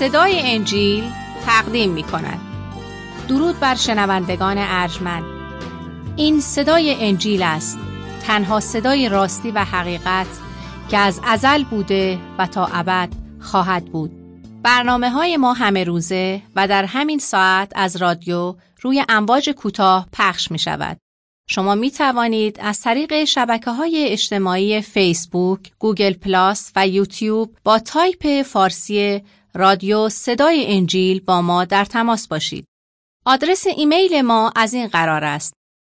صدای انجیل تقدیم می کند. درود بر شنوندگان ارجمند. این صدای انجیل است، تنها صدای راستی و حقیقت که از ازل بوده و تا ابد خواهد بود. برنامه‌های ما همه روزه و در همین ساعت از رادیو روی امواج کوتاه پخش می شود. شما می توانید از طریق شبکه‌های اجتماعی فیسبوک، گوگل پلاس و یوتیوب با تایپ فارسی رادیو صدای انجیل با ما در تماس باشید. آدرس ایمیل ما از این قرار است: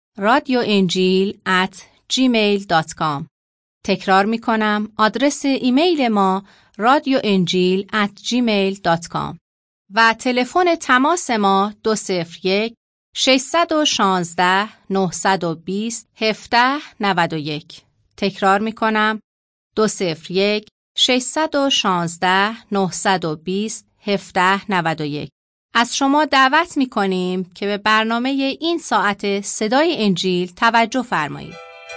radioenjil@gmail.com. تکرار می کنم، آدرس ایمیل ما radioenjil@gmail.com و تلفن تماس ما 201-616-920-1791. تکرار می کنم، 201-616-920-1791. از شما دعوت می کنیم که به برنامه این ساعت صدای انجیل توجه فرمایید.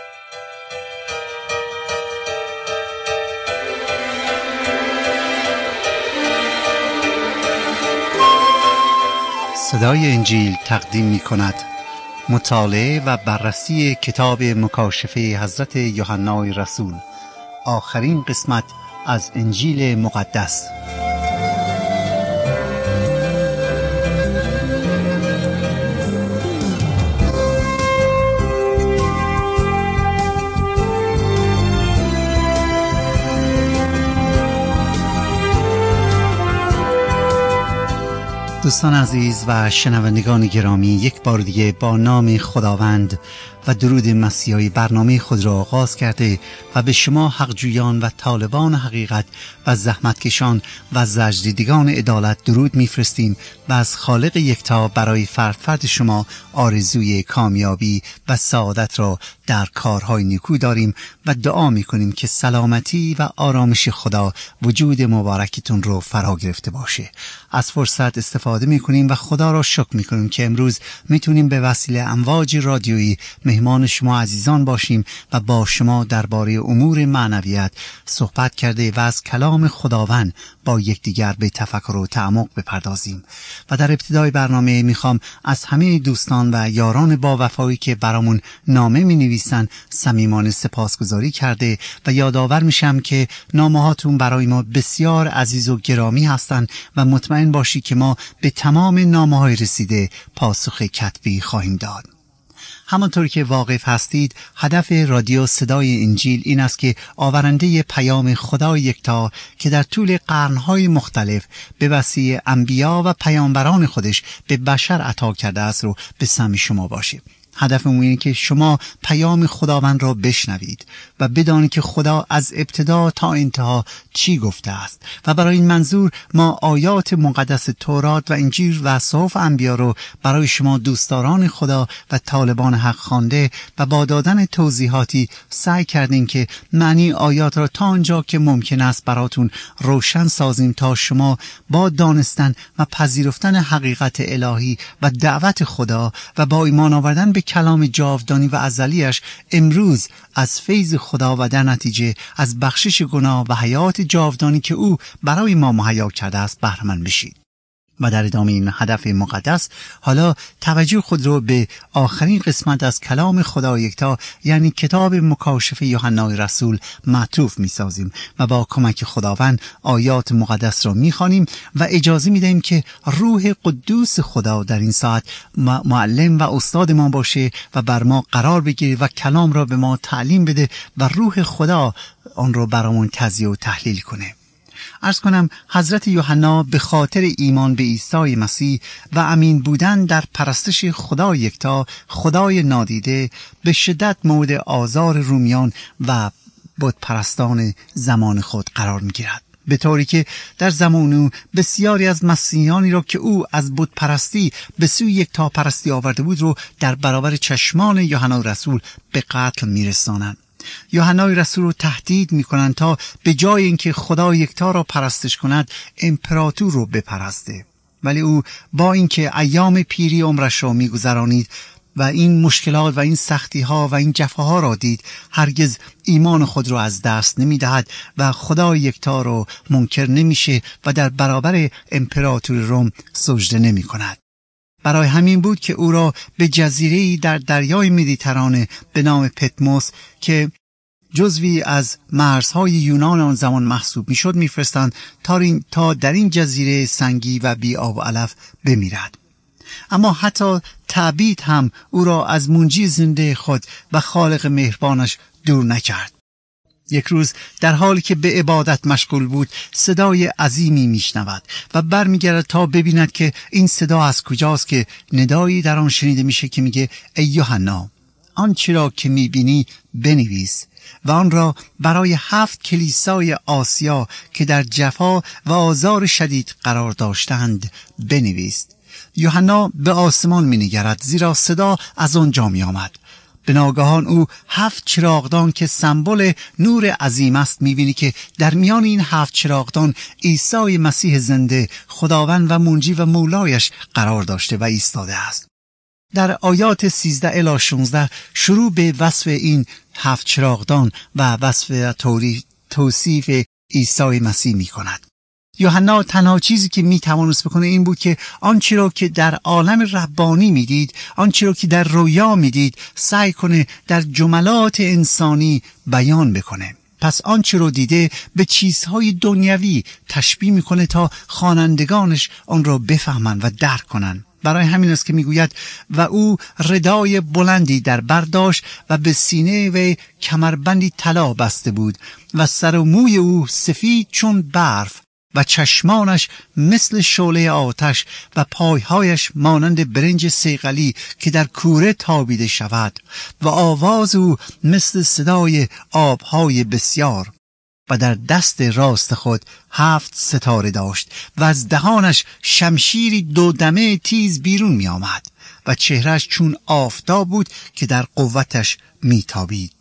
صدای انجیل تقدیم می کند مطالعه و بررسی کتاب مکاشفه حضرت یوحنای رسول، آخرین قسمت از انجیل مقدس. دوستان عزیز و شنوندگان گرامی، یک بار دیگه با نام خداوند و درود مسیحی برنامه خود را آغاز کرده و به شما حقجویان و طالبان حقیقت و زحمتکشان و زجردیدگان عدالت درود میفرستیم و از خالق یکتا برای فرد شما آرزوی کامیابی و سعادت را در کارهای نیکو داریم و دعا میکنیم که سلامتی و آرامش خدا وجود مبارکتون رو فرا گرفته باشه. از فرصت استفاده میکنیم و خدا را شکر میکنیم که امروز میتونیم به وسیله امواج رادیویی مهمان شما عزیزان باشیم و با شما درباره امور معنویت صحبت کرده و از کلام خداوند با یکدیگر به تفکر و تعمق بپردازیم. و در ابتدای برنامه میخوام از همه دوستان و یاران با وفایی که برامون نامه مینویسن صمیمانه سپاسگزاری کرده و یادآور میشم که نامه‌هاتون برای ما بسیار عزیز و گرامی هستن و مطمئن باشی که ما به تمام نامه‌های رسیده پاسخ کتبی خواهیم داد. همانطور که واقف هستید، هدف رادیو صدای انجیل این است که آورنده پیام خدای یکتا که در طول قرنهای مختلف به وسیله انبیا و پیامبران خودش به بشر عطا کرده است رو به سمع شما باشه. هدفمون اینه که شما پیام خداوند را بشنوید و بدانید که خدا از ابتدا تا انتها چی گفته است و برای این منظور ما آیات مقدس تورات و انجیل و صحف انبیا رو برای شما دوستداران خدا و طالبان حق خوانده و با دادن توضیحاتی سعی کردیم که معنی آیات را تا آنجا که ممکن است براتون روشن سازیم تا شما با دانستن و پذیرفتن حقیقت الهی و دعوت خدا و با ایمان آوردن به کلام جاودانی و ازلیش امروز از فیض خدا و در نتیجه از بخشش گناه و حیات جاودانی که او برای ما مهیا کرده است بهره مند بشید. و در ادامه این هدف مقدس حالا توجه خود رو به آخرین قسمت از کلام خدا یکتا یعنی کتاب مکاشفه یوحنای رسول معطوف می‌سازیم و با کمک خداوند آیات مقدس را می‌خوانیم و اجازه می‌دهیم که روح قدوس خدا در این ساعت معلم و استاد ما باشه و بر ما قرار بگیره و کلام را به ما تعلیم بده و روح خدا آن را برامون تزیه و تحلیل کنه. عرض کنم حضرت یوحنا به خاطر ایمان به عیسی مسیح و امین بودن در پرستش خدا یکتا، خدای نادیده، به شدت مورد آزار رومیان و بت پرستان زمان خود قرار می گیرد. به طوری که در زمان او بسیاری از مسیحیانی را که او از بت پرستی به سوی یکتا پرستی آورده بود رو در برابر چشمان یوحنا رسول به قتل می رسانند. یوحنای رسول رو تهدید میکنند تا به جای اینکه خدا یکتا را پرستش کند امپراتور رو بپرسته، ولی او با اینکه ایام پیری عمرش را میگذرانید و این مشکلات و این سختی ها و این جفاها را دید، هرگز ایمان خود را از دست نمی دهد و خدای یکتا را منکر نمیشه و در برابر امپراتور روم سجده نمی کند. برای همین بود که او را به جزیره‌ای در دریای مدیترانه به نام پتموس که جزوی از مرزهای یونان آن زمان محسوب میشد میفرستند تا در این جزیره سنگی و بی آب و علف بمیرد. اما حتی تعبید هم او را از منجی زنده خود و خالق مهربانش دور نکرد. یک روز در حالی که به عبادت مشغول بود صدای عظیمی میشنود و برمیگرد تا ببیند که این صدا از کجاست، که ندایی در آن شنیده میشه که میگه ای یوحنا، آنچه را که میبینی بنویس و آن را برای 7 کلیسای آسیا که در جفا و آزار شدید قرار داشتند بنویس. یوحنا به آسمان می‌نگرد، زیرا صدا از آنجا می‌آمد. به ناگهان او 7 چراغدان که سمبل نور عظیم است می‌بینی که در میان این 7 چراغدان عیسی مسیح زنده، خداوند و منجی و مولایش قرار داشته و ایستاده است. در آیات 13 الی 16 شروع به وصف این 7 چراغدان و وصف توصیف عیسی مسیح می‌کند. یوحنا تنها چیزی که میتوانست بکنه این بود که آنچه را که در عالم ربانی میدید، آنچه را که در رویا میدید، سعی کنه در جملات انسانی بیان بکنه. پس آنچه رو دیده به چیزهای دنیوی تشبیه میکنه تا خوانندگانش آن را بفهمن و درک کنن. برای همین است که میگوید و او ردای بلندی در برداشت و به سینه و کمربندی طلا بسته بود و سر و موی او سفید چون برف و چشمانش مثل شعله آتش و پایهایش مانند برنج صیقلی که در کوره تابیده شود و آواز او مثل صدای آبهای بسیار و در دست راست خود 7 ستاره داشت و از دهانش شمشیری 2 دمه تیز بیرون می آمد و چهرش چون آفتاب بود که در قوتش می تابید.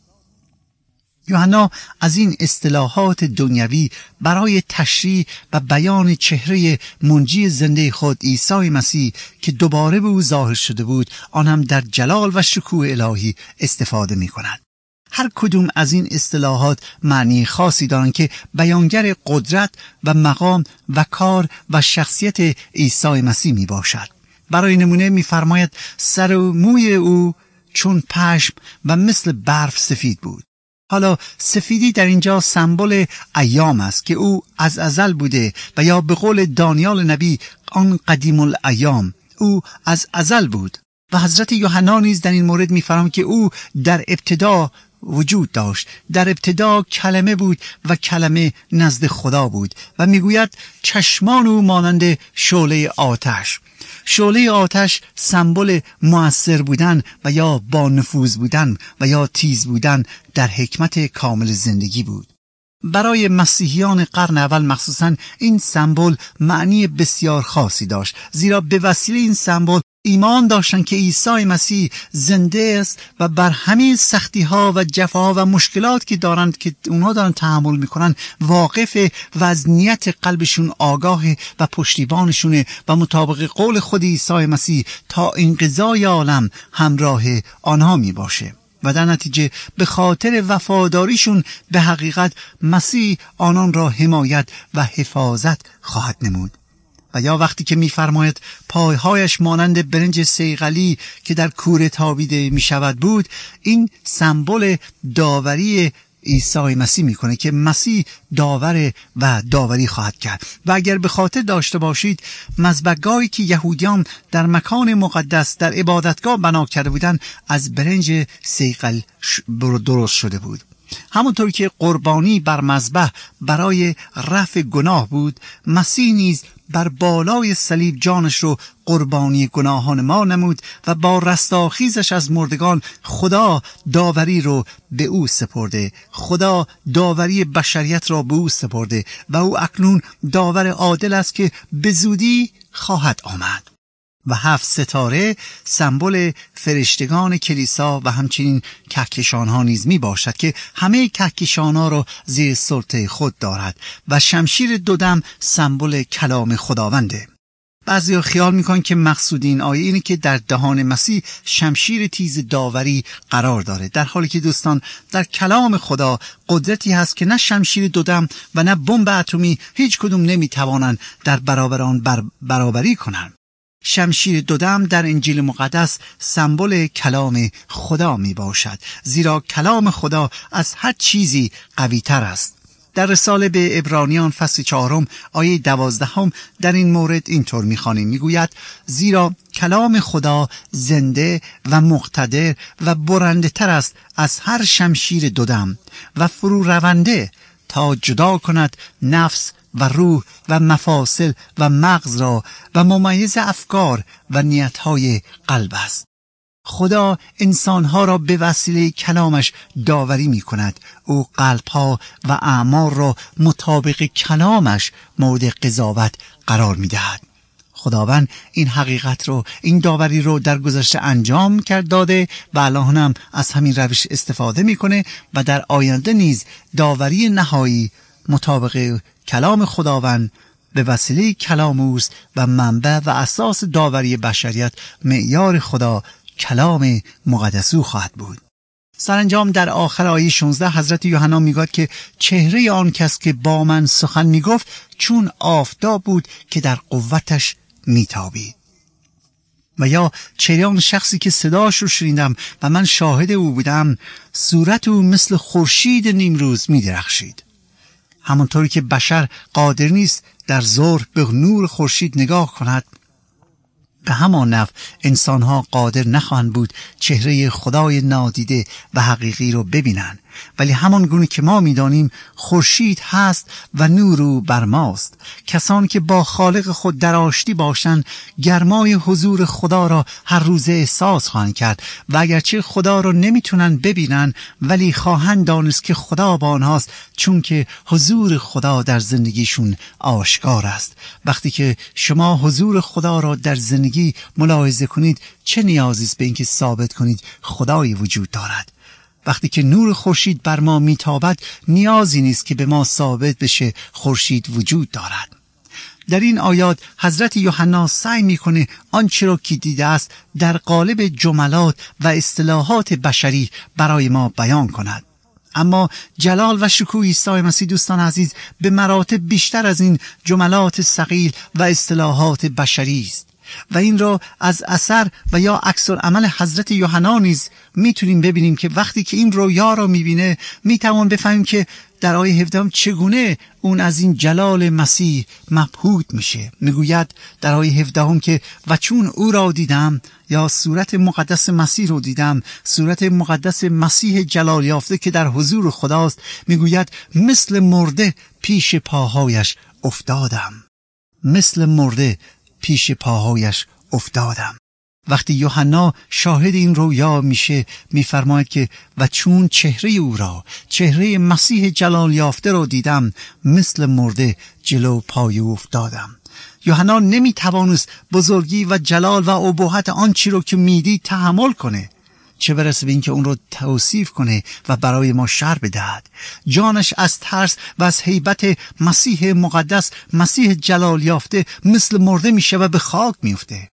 یوحنا از این اصطلاحات دنیوی برای تشریح و بیان چهره منجی زنده خود عیسی مسیح که دوباره به او ظاهر شده بود، آن هم در جلال و شکوه الهی استفاده می کند. هر کدوم از این اصطلاحات معنی خاصی دارند که بیانگر قدرت و مقام و کار و شخصیت عیسی مسیح می باشد. برای نمونه می فرماید سر و موی او چون پشم و مثل برف سفید بود. حالا سفیدی در اینجا سمبل ایام است که او از ازل بوده و یا به قول دانیال نبی آن قدیم الایام، او از ازل بود. و حضرت یوحنا نیز در این مورد می‌فرماید که او در ابتدا وجود داشت، در ابتدا کلمه بود و کلمه نزد خدا بود و میگوید چشمان او مانند شعله آتش. شعله آتش سمبل مؤثر بودن و یا با نفوذ بودن و یا تیز بودن در حکمت کامل زندگی بود. برای مسیحیان قرن اول مخصوصاً این سمبل معنی بسیار خاصی داشت، زیرا به وسیله این سمبل ایمان داشتند که عیسی مسیح زنده است و بر همه سختی ها و جفاها و مشکلات که دارند که اونها دارن تحمل میکنن واقف و از نیت قلبشون آگاه و پشتیبانشونه و مطابق قول خود عیسی مسیح تا انقضای عالم همراه آنها میباشه و در نتیجه به خاطر وفاداریشون به حقیقت مسیح آنان را حمایت و حفاظت خواهد نمود. و یا وقتی که می‌فرماید پایهایش مانند برنج صیقلی که در کوره تابیده می‌شود بود، این سمبل داوری عیسی مسیح میکنه که مسیح داور و داوری خواهد کرد. و اگر به خاطر داشته باشید مذبحگاهی که یهودیان در مکان مقدس در عبادتگاه بنا کرده بودند از برنج صیقل درست شده بود. همونطور که قربانی بر مذبح برای رفع گناه بود، مسیح نیز بر بالای صلیب جانش رو قربانی گناهان ما نمود و با رستاخیزش از مردگان خدا داوری رو به او سپرده. خدا داوری بشریت را به او سپرده و او اکنون داور عادل است که به زودی خواهد آمد. و 7 ستاره سمبل فرشتگان کلیسا و همچنین کهکشان ها نیز می باشد که همه کهکشان ها را زیر سلطه خود دارد و شمشیر 2 دم سمبل کلام خداونده. بعضیا خیال میکنن که مقصود این آیه اینه که در دهان مسیح شمشیر تیز داوری قرار داره، در حالی که دوستان در کلام خدا قدرتی هست که نه شمشیر دودم و نه بمب اتمی هیچ کدوم نمیتوانند در برابر آن برابری کنند. شمشیر دودم در انجیل مقدس سمبل کلام خدا می باشد، زیرا کلام خدا از هر چیزی قوی تر است. در رساله به عبرانیان فصل 4 آیه 12 در این مورد اینطور می‌خوانیم، میگوید زیرا کلام خدا زنده و مقتدر و برنده تر است از هر شمشیر دودم و فرو رونده تا جدا کند نفس و روح و مفاصل و مغز را و ممیز افکار و نیت‌های قلب است. خدا انسانها را به وسیله کلامش داوری می کند. او قلبها و اعمال را مطابق کلامش مورد قضاوت قرار می دهد. خداوند این حقیقت رو، این داوری رو در گذشته انجام داده و الان هم از همین روش استفاده میکنه و در آینده نیز داوری نهایی مطابق کلام خداوند به وسیله کلام اوست و منبع و اساس داوری بشریت معیار خدا کلام مقدس او خواهد بود. سرانجام در آخر آیه 16 حضرت یوحنا میگوید که چهره آن کس که با من سخن میگفت چون آفتاب بود که در قوتش میتابید. و یا چهره آن شخصی که صداش رو شنیدم و من شاهد او بودم، صورت او مثل خورشید نیمروز میدرخشید. همونطوری که بشر قادر نیست در ظهر به نور خورشید نگاه کند، به همان نحو انسان‌ها قادر نخواهند بود چهره خدای نادیده و حقیقی رو ببینند، ولی همان گونه که ما می‌دانیم خورشید هست و نور او بر ماست. کسانی که با خالق خود در آشتی باشند گرمای حضور خدا را هر روز احساس خواهند کرد و اگرچه خدا را نمیتونن ببینن ولی خواهند دانست که خدا با آنهاست، چون که حضور خدا در زندگیشون آشکار است. وقتی که شما حضور خدا را در زندگی ملاحظه کنید چه نیازی است به اینکه ثابت کنید خدایی وجود دارد؟ وقتی که نور خورشید بر ما میتابد نیازی نیست که به ما ثابت بشه خورشید وجود دارد. در این آیات حضرت یوحنا سعی میکنه آنچه را که دیده است در قالب جملات و اصطلاحات بشری برای ما بیان کند. اما جلال و شکوه عیسی مسیح دوستان عزیز به مراتب بیشتر از این جملات ثقیل و اصطلاحات بشری است و این را از اثر و یا عکس العمل حضرت یوحنا نیز میتونیم ببینیم که وقتی که این رویا را میبینه میتوان بفهمیم که در آیه 17 چگونه اون از این جلال مسیح مبهوت میشه. میگوید در آیه 17 که و چون او را دیدم، یا صورت مقدس مسیح رو دیدم، صورت مقدس مسیح جلال یافته که در حضور خداست، میگوید مثل مرده پیش پاهایش افتادم. مثل مرده پیش پاهایش افتادم. وقتی یوحنا شاهد این رویا میشه میفرماید که و چون چهره او را، چهره مسیح جلال یافته رو دیدم، مثل مرده جلو پای او افتادم. یوحنا نمیتوانست بزرگی و جلال و ابهت آنچه رو که میدید تحمل کنه، چه برسه به این که اون رو توصیف کنه و برای ما شرح بدهد. جانش از ترس و از هیبت مسیح مقدس، مسیح جلال یافته مثل مرده میشه و به خاک میفته.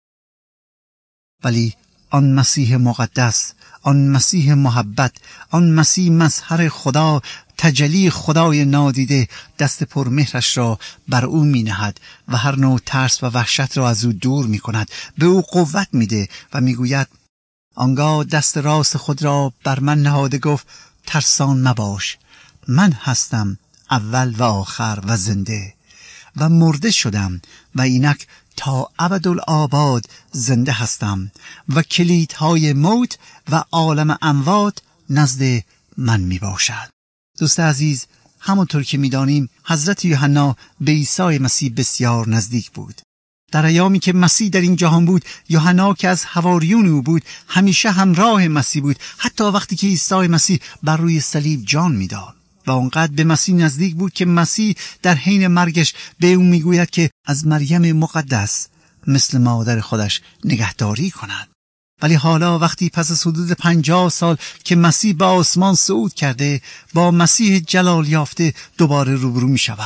ولی آن مسیح مقدس، آن مسیح محبت، آن مسیح مظهر خدا، تجلی خدای نادیده، دست پرمهرش را بر او می نهد و هر نوع ترس و وحشت را از او دور می کند، به او قوت می ده و می گوید آنگاه دست راست خود را بر من نهاده گفت ترسان مباش، من هستم اول و آخر و زنده و مرده شدم و اینک تا ابدالآباد زنده هستم و کلیدهای موت و عالم اموات نزد من می باشد. دوست عزیز، همونطور که می دانیم حضرت یوحنا به عیسی مسیح بسیار نزدیک بود. در ایامی که مسیح در این جهان بود، یوحنا که از حواریون او بود همیشه همراه مسیح بود، حتی وقتی که عیسی مسیح بر روی صلیب جان می داد و آنقدر به مسیح نزدیک بود که مسیح در حین مرگش به او میگوید که از مریم مقدس مثل مادر خودش نگهداری کند. ولی حالا وقتی پس از حدود 50 سال که مسیح به آسمان صعود کرده، با مسیح جلال یافته دوباره روبرو می شود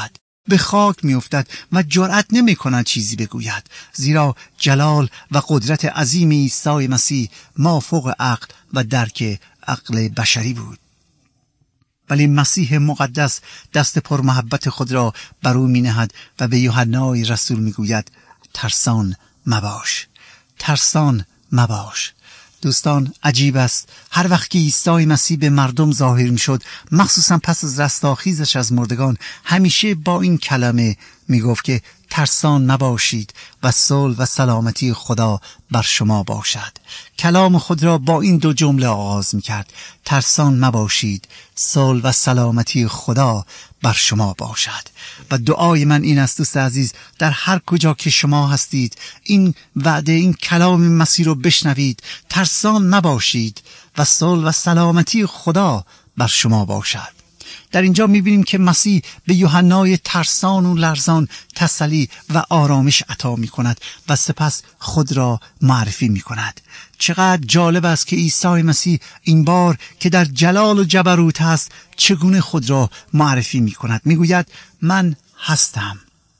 به خاک میافتد و جرأت نمی‌کند چیزی بگوید، زیرا جلال و قدرت عظیم عیسی مسیح مافوق عقل و درک عقل بشری بود. ولی مسیح مقدس دست پر محبت خود را بر او می‌نهد و به یوحنای رسول می‌گوید ترسان مباش، ترسان مباش. دوستان، عجیب است هر وقت که عیسی مسیح به مردم ظاهر میشد، مخصوصا پس از رستاخیزش از مردگان، همیشه با این کلمه میگفت که ترسان نباشید و صلح و سلامتی خدا بر شما باشد. کلام خود را با این دو جمله آغاز میکرد: ترسان مباشید، صلح و سلامتی خدا بر شما باشد. و دعای من این است دوست عزیز، در هر کجا که شما هستید این وعده، این کلام مسیح رو بشنوید: ترسان نباشید و صلح و سلامتی خدا بر شما باشد. در اینجا میبینیم که مسیح به یوحنای ترسان و لرزان تسلی و آرامش عطا میکند و سپس خود را معرفی میکند. چقدر جالب است که عیسی مسیح این بار که در جلال و جبروت است چگونه خود را معرفی میکند. میگوید من هستم،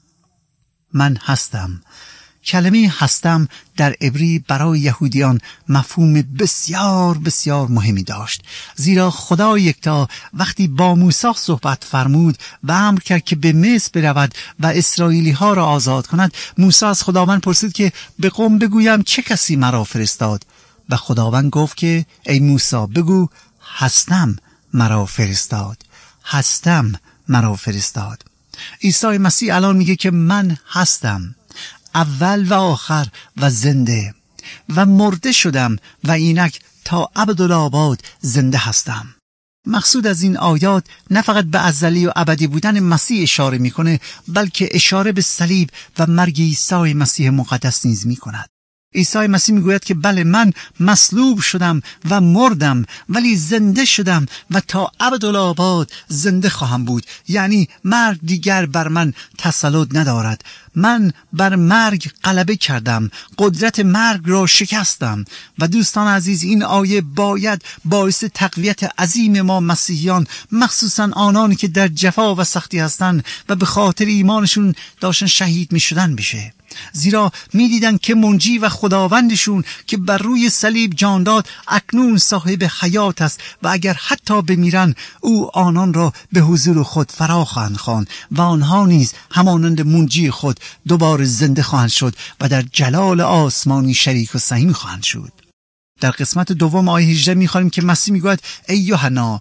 من هستم. کلمه هستم در عبری برای یهودیان مفهوم بسیار بسیار مهمی داشت، زیرا خدا یکتا وقتی با موسی صحبت فرمود و امر کرد که به مصر برود و اسرائیلی ها را آزاد کند، موسی از خداوند پرسید که به قوم بگویم چه کسی مرا فرستاد؟ و خداوند گفت که ای موسی بگو هستم مرا فرستاد، هستم مرا فرستاد. عیسی مسیح الان میگه که من هستم، اول و آخر و زنده، و مرده شدم و اینک تا ابدالآباد زنده هستم. مقصود از این آیات نه فقط به ازلی و ابدی بودن مسیح اشاره میکنه، بلکه اشاره به صلیب و مرگ عیسی مسیح مقدس نیز میکند. عیسی مسیح میگوید که بله، من مصلوب شدم و مردم ولی زنده شدم و تا ابدالآباد زنده خواهم بود. یعنی مرگ دیگر بر من تسلط ندارد. من بر مرگ غلبه کردم، قدرت مرگ را شکستم. و دوستان عزیز، این آیه باید باعث تقویت عظیم ما مسیحیان، مخصوصا آنانی که در جفا و سختی هستند و به خاطر ایمانشون داشتن شهید می شدن بشه. زیرا می دیدن که منجی و خداوندشون که بر روی صلیب جان داد اکنون صاحب حیات است و اگر حتی بمیرن او آنان را به حضور خود فرا خواهند خواند و آنها نیز همانند منجی خود دوباره زنده خواهند شد و در جلال آسمانی شریک و سهیم خواهند شد. در قسمت دوم آیه 18 می‌خوانیم که مسیح میگوید ای یوحنا،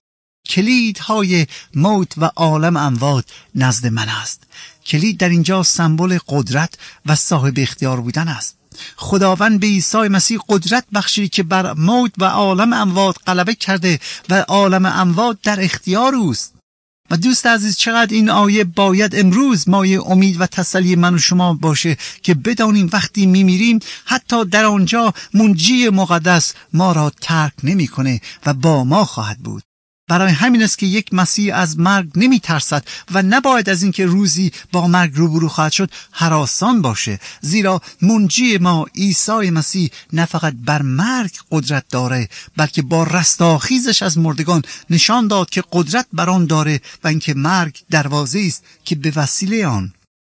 کلیدهای موت و عالم اموات نزد من است. کلید در اینجا سمبل قدرت و صاحب اختیار بودن است. خداوند به عیسی مسیح قدرت بخشید که بر موت و عالم اموات غلبه کرده و عالم اموات در اختیار اوست. و دوست عزیز، چقدر این آیه باید امروز مایه امید و تسلی من و شما باشه که بدانیم وقتی میمیریم حتی در آنجا منجی مقدس ما را ترک نمی‌کنه و با ما خواهد بود. برای همین است که یک مسیح از مرگ نمی ترسد و نباید از اینکه روزی با مرگ روبرو خواهد شد هراسان باشه، زیرا منجی ما عیسی مسیح نه فقط بر مرگ قدرت داره، بلکه با رستاخیزش از مردگان نشان داد که قدرت بر آن داره و اینکه مرگ دروازه است که به وسیله آن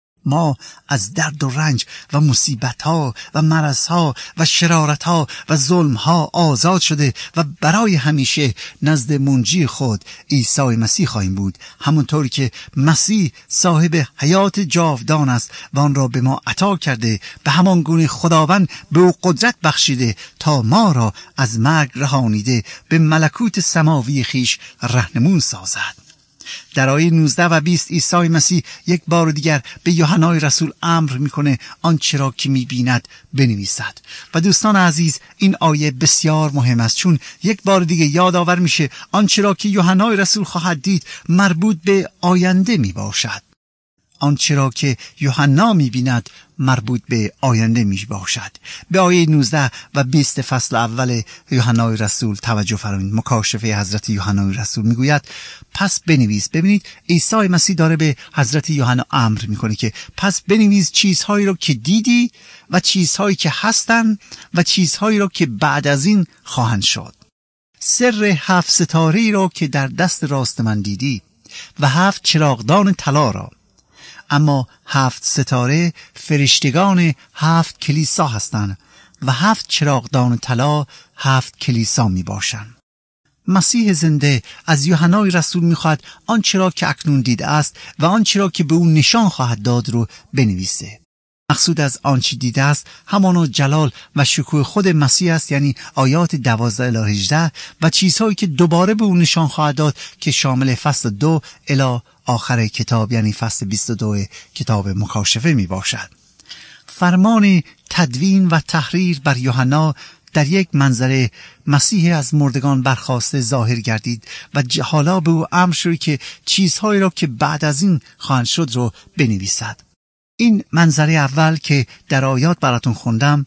ما از درد و رنج و مصیبت‌ها و مرض‌ها و شرارت‌ها و ظلم‌ها آزاد شده و برای همیشه نزد منجی خود عیسی مسیح خواهیم بود، همونطوری که مسیح صاحب حیات جاودان است و آن را به ما عطا کرده. به همان گونه خداوند به او قدرت بخشیده تا ما را از مرگ رهانیده به ملکوت سماوی خیش راهنمون سازد. در آیه 19 و 20 عیسی مسیح یک بار دیگر به یوحنای رسول امر میکنه آنچه را که میبیند بنویسد. و دوستان عزیز، این آیه بسیار مهم است، چون یک بار دیگه یادآور میشه آنچه را که یوحنای رسول خواهد دید مربوط به آینده میباشد. آنچه را که یوحنا می‌بیند مربوط به آینده می‌باشد. به آیه 19 و 20 فصل اول یوحنای رسول توجه فرمایید. مکاشفه حضرت یوحنای رسول میگوید پس بنویس. ببینید عیسی مسیح داره به حضرت یوحنا امر میکنه که پس بنویس چیزهایی را که دیدی و چیزهایی که هستند و چیزهایی را که بعد از این خواهند شد. سر 7 ستاره‌ای را که در دست راست من دیدی و 7 چراغدان طلا را. اما 7 ستاره فرشتگان 7 کلیسا هستند و 7 چراغدان طلا 7 کلیسا می باشند. مسیح زنده از یوحنای رسول می‌خواهد آنچه را که اکنون دیده است و آنچه را که به او نشان خواهد داد رو بنویسه. مقصود از آنچه دیده است همانا جلال و شکوه خود مسیح است، یعنی آیات 12 الی 18 و چیزهایی که دوباره به او نشان خواهد داد که شامل فصل 2 الی آخر کتاب، یعنی فصل 22 کتاب مکاشفه می باشد. فرمان تدوین و تحریر بر یوحنا در یک منظره مسیح از مردگان برخاسته ظاهر گردید و حالا به او امر شد که چیزهایی را که بعد از این خواهند شد رو بنویسد. این منظره اول که در آیات براتون خوندم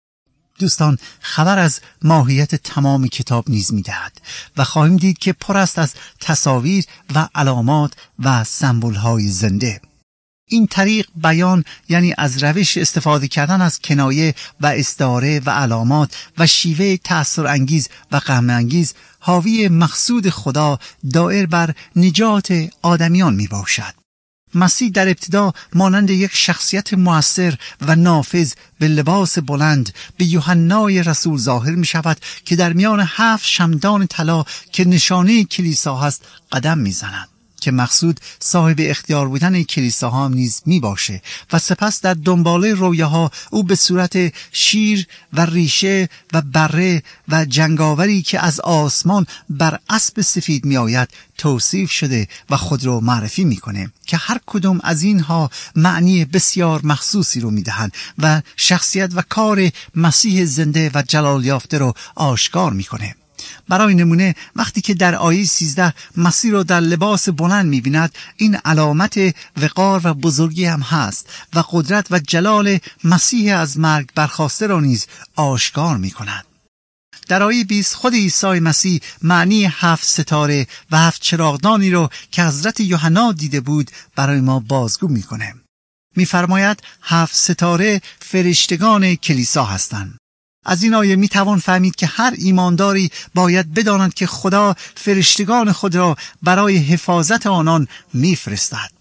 دوستان خبر از ماهیت تمام کتاب نیز می‌دهد و خواهیم دید که پر است از تصاویر و علامات و سمبول‌های زنده. این طریق بیان یعنی از روش استفاده کردن از کنایه و استعاره و علامات و شیوه تأثیر انگیز و غم انگیز حاوی مقصود خدا دائر بر نجات آدمیان می باشد. مسیح در ابتدا مانند یک شخصیت مؤثر و نافذ به لباس بلند به یوحنای رسول ظاهر می شود که در میان 7 شمدان طلا که نشانه کلیسا هست قدم می زند، که مقصود صاحب اختیار بودن کلیساها هم نیز می باشه و سپس در دنباله رویاها او به صورت شیر و ریشه و بره و جنگاوری که از آسمان بر اسب سفید می آید توصیف شده و خود رو معرفی می کنه که هر کدوم از اینها معنی بسیار مخصوصی رو می دهند و شخصیت و کار مسیح زنده و جلال یافته رو آشکار می کنه. برای نمونه وقتی که در آیه 13 مسیح را در لباس بلند می‌بیند، این علامت وقار و بزرگی هم هست و قدرت و جلال مسیح از مرگ برخاسته را نیز آشکار می‌کند. در آیه 20 خود عیسی مسیح معنی 7 ستاره و 7 چراغدانی را که حضرت یوحنا دیده بود برای ما بازگو می‌کنه. می‌فرماید 7 ستاره فرشتگان کلیسا هستند. از این آیه میتوان فهمید که هر ایمانداری باید بداند که خدا فرشتگان خود را برای حفاظت آنان میفرستد.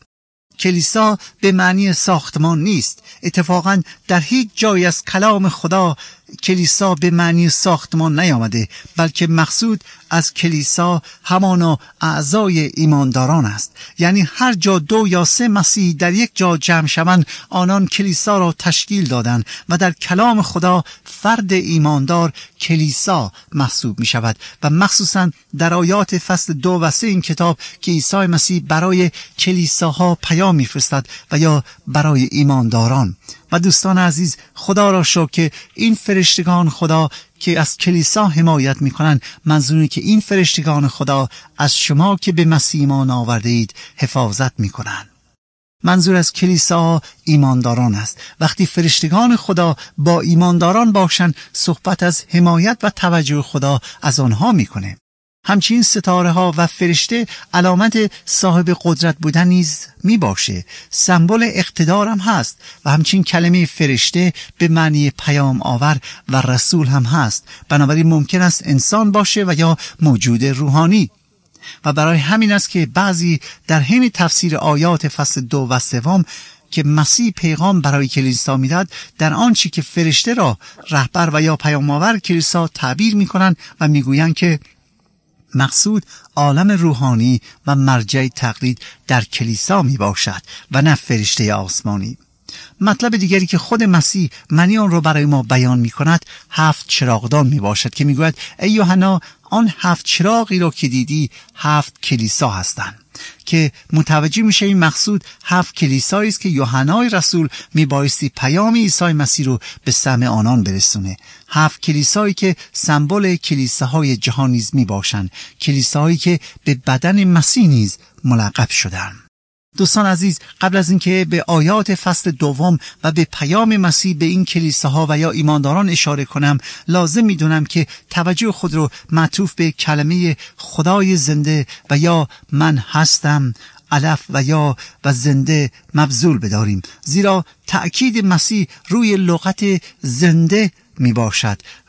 کلیسا به معنی ساختمان نیست. اتفاقاً در هیچ جای از کلام خدا کلیسا به معنی ساختمان نیامده، بلکه مقصود از کلیسا همانا اعضای ایمانداران است. یعنی هر جا 2 یا 3 مسیح در یک جا جمع شوند آنان کلیسا را تشکیل دادند و در کلام خدا فرد ایماندار کلیسا محسوب می شود و مخصوصا در آیات فصل 2 و 3 این کتاب که عیسی مسیح برای کلیساها پیام می فرستد و یا برای ایمانداران. و دوستان عزیز خدا را شکر که این فرشتگان خدا که از کلیسا حمایت می‌کنند، منظوری که این فرشتگان خدا از شما که به مسیح ایمان آورده اید حفاظت می‌کنند. منظور از کلیسا ایمانداران است. وقتی فرشتگان خدا با ایمانداران باشند صحبت از حمایت و توجه خدا از آنها می‌کنه. همچنین ستاره ها و فرشته علامت صاحب قدرت بودن نیز می باشه. سمبل اقتدار هم هست و همچنین کلمه فرشته به معنی پیام آور و رسول هم هست. بنابراین ممکن است انسان باشه و یا موجود روحانی. و برای همین است که بعضی در حین تفسیر آیات فصل 2 و 3 که مسیح پیغام برای کلیسا میداد در آنچه که فرشته را رهبر و یا پیام آور کلیسا تعبیر میکنند و میگویند که مقصود عالم روحانی و مرجع تقلید در کلیسا می باشد و نه فرشته آسمانی. مطلب دیگری که خود مسیح معنی آن را برای ما بیان می کند 7 چراغدان می باشد که می گوید ای یوحنا آن 7 چراغی را که دیدی 7 کلیسا هستند، که متوجه میشه این مقصود 7 کلیسایی است که یوحنای رسول میبایستی پیام عیسی مسیح رو به سمع آنان برسونه. 7 کلیسایی که سمبل کلیساهای جهان نیز میباشند، کلیساهایی که به بدن مسیح نیز ملقب شدند. دوستان عزیز قبل از اینکه به آیات فصل 2 و به پیام مسیح به این کلیساها و یا ایمانداران اشاره کنم، لازم میدونم که توجه خود رو معطوف به کلمه خدای زنده و یا من هستم الف و یا و زنده مبذول بداریم، زیرا تأکید مسیح روی لغت زنده می باشد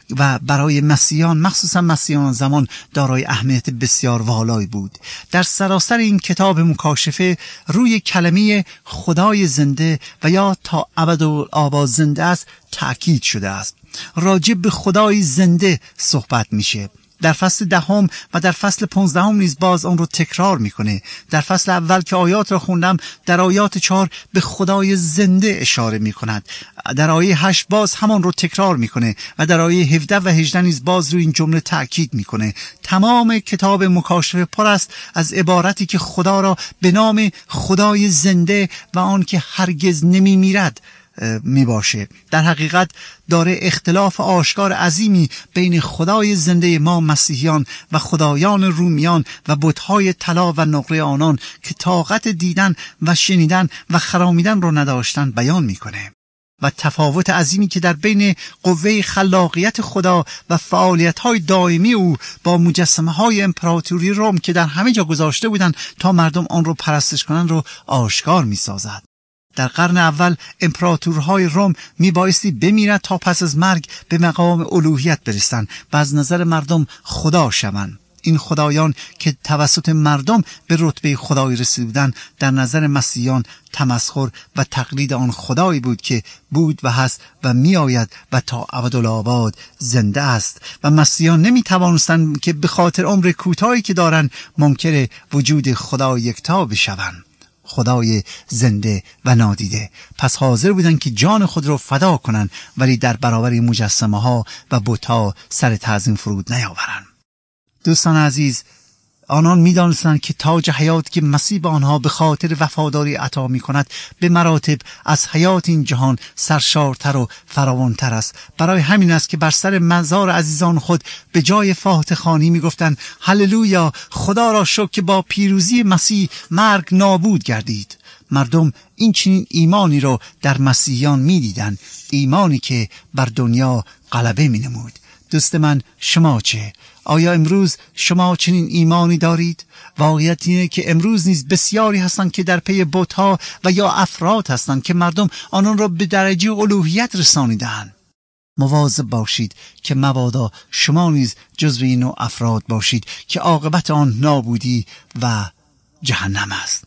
و برای مسیحیان، مخصوصا مسیحیان زمان، دارای اهمیت بسیار والایی بود. در سراسر این کتاب مکاشفه روی کلمه خدای زنده و یا تا ابدالآباد زنده است تأکید شده است. راجع به خدای زنده صحبت میشه. در فصل 10 و در فصل 15 نیز باز آن رو تکرار میکنه. در فصل اول که آیات را خوندم، در آیات 4 به خدای زنده اشاره میکند. در آیه 8 باز همان رو تکرار میکنه و در آیه 17 و 18 نیز باز روی این جمله تأکید میکنه. تمام کتاب مکاشفه پر است از عبارتی که خدا را به نام خدای زنده و آن که هرگز نمیمیرد می باشه. در حقیقت داره اختلاف آشکار عظیمی بین خدای زنده ما مسیحیان و خدایان رومیان و بت‌های طلا و نقره آنان که طاقت دیدن و شنیدن و خرامیدن رو نداشتن بیان میکنه و تفاوت عظیمی که در بین قوه خلاقیت خدا و فعالیت‌های دائمی او با مجسمه‌های امپراتوری روم که در همه جا گذاشته بودند تا مردم آن رو پرستش کنند رو آشکار می‌سازد. در قرن اول امپراتورهای روم میبایستی بمیرد تا پس از مرگ به مقام الوهیت برسند و از نظر مردم خدا شوند. این خدایان که توسط مردم به رتبه خدایی رسیدند در نظر مسیحیان تمسخر و تقلید آن خدایی بود که بود و هست و میآید و تا ابدالآباد زنده است و مسیحیان نمیتوانستند که به خاطر عمر کوتاهی که دارند منکر وجود خدا یکتا بشوند، خدای زنده و نادیده. پس حاضر بودن که جان خود را فدا کنن ولی در برابر مجسمه ها و بت‌ها سر تعظیم فرود نیاورند. دوستان عزیز، آنان می‌دانستند که تاج حیات که مسیح به آنها به خاطر وفاداری عطا می‌کند به مراتب از حیات این جهان سرشارتر و فراوانتر است. برای همین است که بر سر مزار عزیزان خود به جای فاتحه خوانی می‌گفتند هللویا، خدا را شکر که با پیروزی مسیح مرگ نابود گردید. مردم این چنین ایمانی را در مسیحیان می‌دیدند، ایمانی که بر دنیا غلبه می‌نمود. دوست من، شما چه؟ آیا امروز شما چنین ایمانی دارید؟ واقعیت اینه که امروز نیز بسیاری هستند که در پی بت‌ها و یا افراد هستند که مردم آنان را به درجه الوهیت رسانیدند. مواظب باشید که مبادا شما نیز جزو این نوع افراد باشید که عاقبت آن نابودی و جهنم است.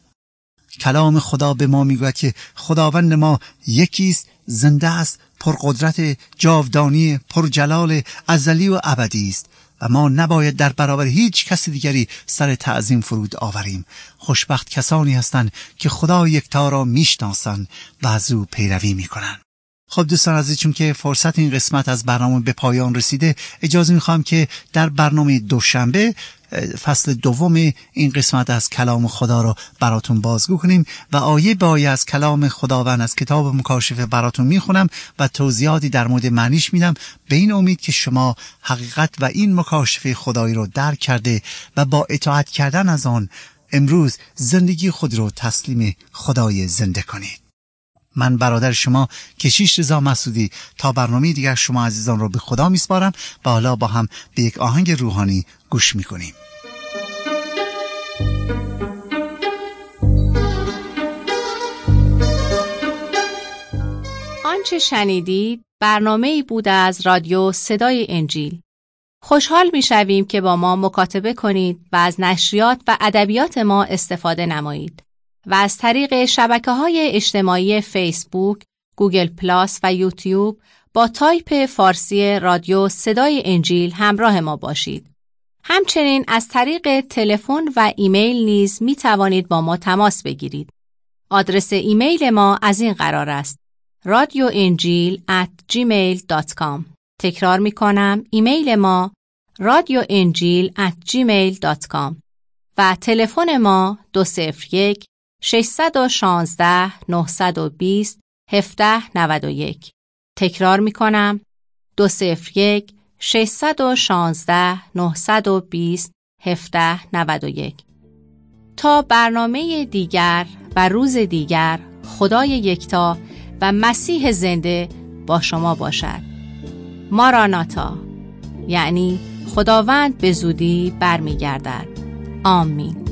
کلام خدا به ما میگوید که خداوند ما یکیست، زنده است، پرقدرت، جاودانی، پرجلال، ازلی و ابدی است و ما نباید در برابر هیچ کسی دیگری سر تعظیم فرود آوریم. خوشبخت کسانی هستند که خدا یکتا را میشناسند و از او پیروی میکنند. خب دوستان عزیز، چون که فرصت این قسمت از برنامه به پایان رسیده، اجازه میخوام که در برنامه دوشنبه فصل 2 این قسمت از کلام خدا را براتون بازگو کنیم و آیه به آیه از کلام خداوند از کتاب مکاشفه براتون میخونم و توضیحاتی در مورد معنیش میدم، به این امید که شما حقیقت و این مکاشفه خدایی را درک کرده و با اطاعت کردن از آن امروز زندگی خود را تسلیم خدای زنده کنید. من برادر شما کشیش رضا مسعودی تا برنامه دیگر شما عزیزان را به خدا میسپارم و حالا با هم به یک آهنگ روحانی گوش میکنیم. آنچه شنیدید برنامه‌ای بود از رادیو صدای انجیل. خوشحال میشویم که با ما مکاتبه کنید و از نشریات و ادبیات ما استفاده نمایید و از طریق شبکه‌های اجتماعی فیسبوک، گوگل پلاس و یوتیوب با تایپ فارسی رادیو صدای انجیل همراه ما باشید. همچنین از طریق تلفن و ایمیل نیز می توانید با ما تماس بگیرید. آدرس ایمیل ما از این قرار است: radioinjil@gmail.com. تکرار می کنم، ایمیل ما radioinjil@gmail.com و تلفن ما 201 616 920 1791. تکرار می کنم، 201 616 920 1791. تا برنامه دیگر و روز دیگر، خدای یکتا و مسیح زنده با شما باشد. ماراناتا، یعنی خداوند به زودی برمیگردد. آمین.